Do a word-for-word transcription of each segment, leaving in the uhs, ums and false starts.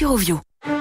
sur Ovio.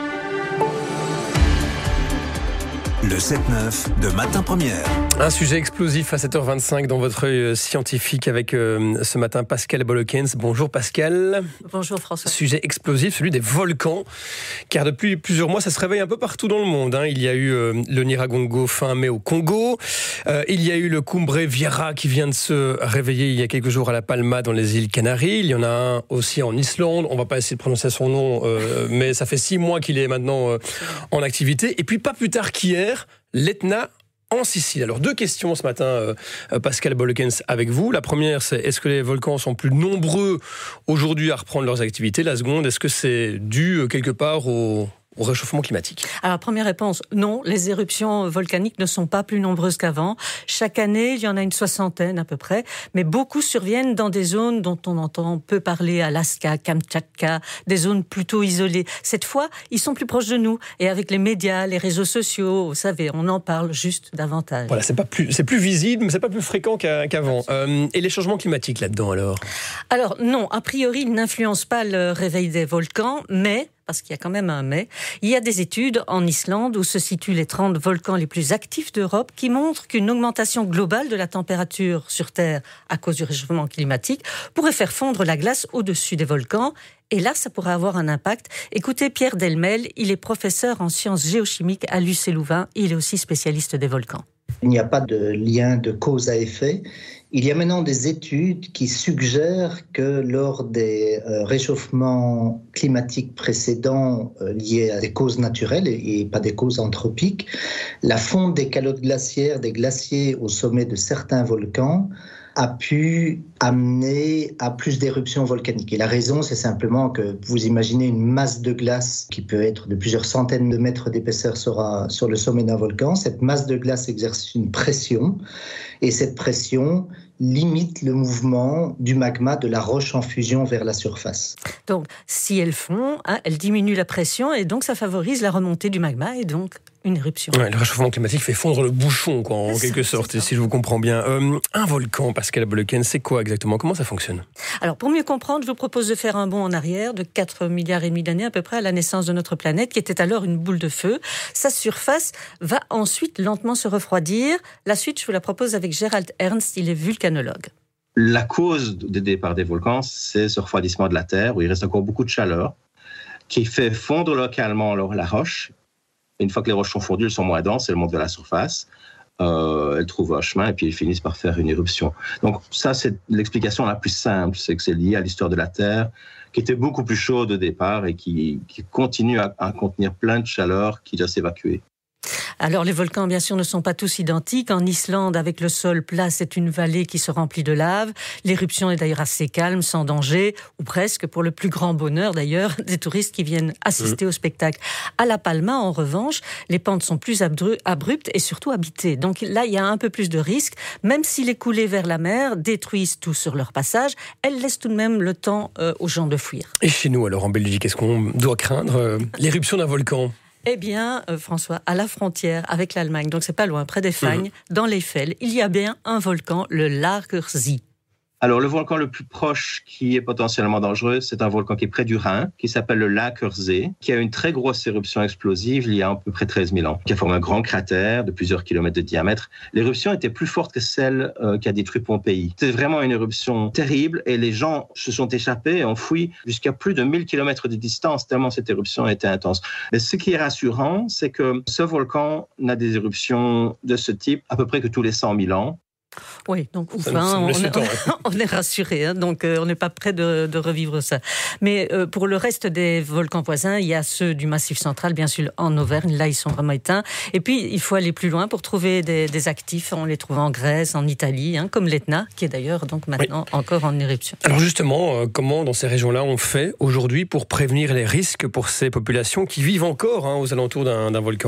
Le sept neuf de Matin Première. Un sujet explosif à sept heures vingt-cinq dans votre œil scientifique avec euh, ce matin Pascal Bolokens. Bonjour Pascal. Bonjour François. Sujet explosif, celui des volcans. Car depuis plusieurs mois, ça se réveille un peu partout dans le monde. Hein. Il y a eu euh, le Nyiragongo fin mai au Congo. Euh, il y a eu le Cumbre Vieja qui vient de se réveiller il y a quelques jours à La Palma dans les îles Canaries. Il y en a un aussi en Islande. On ne va pas essayer de prononcer son nom, euh, mais ça fait six mois qu'il est maintenant euh, en activité. Et puis pas plus tard qu'hier, l'Etna en Sicile. Alors deux questions ce matin, euh, Pascal Bolokens, avec vous. La première, c'est est-ce que les volcans sont plus nombreux aujourd'hui à reprendre leurs activités ? La seconde, est-ce que c'est dû euh, quelque part au... au réchauffement climatique? Alors, première réponse, non, les éruptions volcaniques ne sont pas plus nombreuses qu'avant. Chaque année, il y en a une soixantaine à peu près, mais beaucoup surviennent dans des zones dont on entend peu parler, Alaska, Kamtchatka, des zones plutôt isolées. Cette fois, ils sont plus proches de nous, et avec les médias, les réseaux sociaux, vous savez, on en parle juste davantage. Voilà, c'est pas plus, c'est plus visible, mais c'est pas plus fréquent qu'à, qu'avant. Euh, et les changements climatiques là-dedans, alors? Alors, non, a priori, ils n'influencent pas le réveil des volcans, mais... parce qu'il y a quand même un mais, il y a des études en Islande où se situent les trente volcans les plus actifs d'Europe qui montrent qu'une augmentation globale de la température sur Terre à cause du réchauffement climatique pourrait faire fondre la glace au-dessus des volcans. Et là, ça pourrait avoir un impact. Écoutez Pierre Delmel, il est professeur en sciences géochimiques à l'U C Louvain et il est aussi spécialiste des volcans. Il n'y a pas de lien de cause à effet. Il y a maintenant des études qui suggèrent que lors des euh, réchauffements climatiques précédents euh, liés à des causes naturelles et, et pas des causes anthropiques, la fonte des calottes glaciaires des glaciers au sommet de certains volcans a pu amener à plus d'éruptions volcaniques. Et la raison, c'est simplement que vous imaginez une masse de glace qui peut être de plusieurs centaines de mètres d'épaisseur sur, un, sur le sommet d'un volcan. Cette masse de glace exerce une pression et cette pression limite le mouvement du magma de la roche en fusion vers la surface. Donc, si elle fond, hein, elle diminue la pression et donc ça favorise la remontée du magma et donc une éruption. Ouais, le réchauffement climatique fait fondre le bouchon, quoi, en c'est quelque ça, sorte, si je vous comprends bien. Euh, un volcan, Pascal Bolokens, c'est quoi exactement ? Comment ça fonctionne ? Alors, pour mieux comprendre, je vous propose de faire un bond en arrière de quatre milliards et demi d'années à peu près à la naissance de notre planète, qui était alors une boule de feu. Sa surface va ensuite lentement se refroidir. La suite, je vous la propose avec Gerald Ernst, il est vulcanologue. La cause du départ des volcans, c'est ce refroidissement de la Terre, où il reste encore beaucoup de chaleur, qui fait fondre localement alors, la roche. Une fois que les roches sont fondues, elles sont moins denses, elles montent vers la surface, euh, elles trouvent un chemin et puis elles finissent par faire une éruption. Donc ça, c'est l'explication la plus simple, c'est que c'est lié à l'histoire de la Terre, qui était beaucoup plus chaude au départ et qui, qui continue à, à contenir plein de chaleur qui doit s'évacuer. Alors les volcans bien sûr ne sont pas tous identiques. En Islande, avec le sol plat, c'est une vallée qui se remplit de lave. L'éruption est d'ailleurs assez calme, sans danger, ou presque, pour le plus grand bonheur d'ailleurs des touristes qui viennent assister mmh. au spectacle. À La Palma, en revanche, les pentes sont plus abru- abruptes et surtout habitées. Donc là, il y a un peu plus de risques. Même si les coulées vers la mer détruisent tout sur leur passage, elles laissent tout de même le temps euh, aux gens de fuir. Et chez nous, alors en Belgique, est-ce qu'on doit craindre euh, l'éruption d'un volcan ? Eh bien, euh, François, à la frontière avec l'Allemagne, donc c'est pas loin, près des Fagnes, mmh. dans l'Eifel, il y a bien un volcan, le Lagersee. Alors, le volcan le plus proche qui est potentiellement dangereux, c'est un volcan qui est près du Rhin, qui s'appelle le Lagersee, qui a une très grosse éruption explosive il y a à peu près treize mille ans, qui a formé un grand cratère de plusieurs kilomètres de diamètre. L'éruption était plus forte que celle euh, qui a détruit Pompéi. C'était vraiment une éruption terrible et les gens se sont échappés et ont fui jusqu'à plus de mille kilomètres de distance, tellement cette éruption était intense. Mais ce qui est rassurant, c'est que ce volcan n'a des éruptions de ce type à peu près que tous les cent mille ans. Oui, donc ouf, hein, on, est, on est rassuré, hein, donc euh, on n'est pas prêt de, de revivre ça. Mais euh, pour le reste des volcans voisins, il y a ceux du Massif central, bien sûr en Auvergne, là ils sont vraiment éteints. Et puis il faut aller plus loin pour trouver des, des actifs, on les trouve en Grèce, en Italie, hein, comme l'Etna, qui est d'ailleurs donc maintenant oui. encore en éruption. Alors justement, euh, comment dans ces régions-là on fait aujourd'hui pour prévenir les risques pour ces populations qui vivent encore hein, aux alentours d'un, d'un volcan ?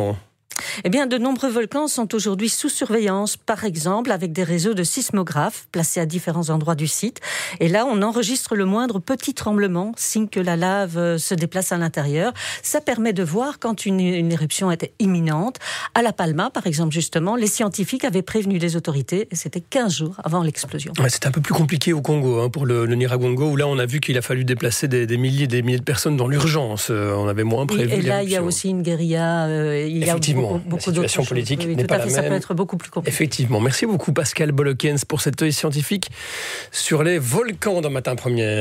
Eh bien, de nombreux volcans sont aujourd'hui sous surveillance, par exemple avec des réseaux de sismographes placés à différents endroits du site. Et là, on enregistre le moindre petit tremblement, signe que la lave se déplace à l'intérieur. Ça permet de voir quand une, une éruption était imminente. À La Palma, par exemple, justement, les scientifiques avaient prévenu les autorités et c'était quinze jours avant l'explosion. Ouais, c'était un peu plus compliqué au Congo, hein, pour le, le Nyiragongo, où là, on a vu qu'il a fallu déplacer des, des milliers et des milliers de personnes dans l'urgence. Euh, on avait moins prévu. Et, et là, il y a aussi une guérilla. Euh, il y a beaucoup, beaucoup la situation politique oui, n'est tout pas à fait, la ça même. peut être beaucoup plus compliqué. Effectivement. Merci beaucoup, Pascal Bolokens, pour cet œil scientifique sur les volcans dans Matin Première.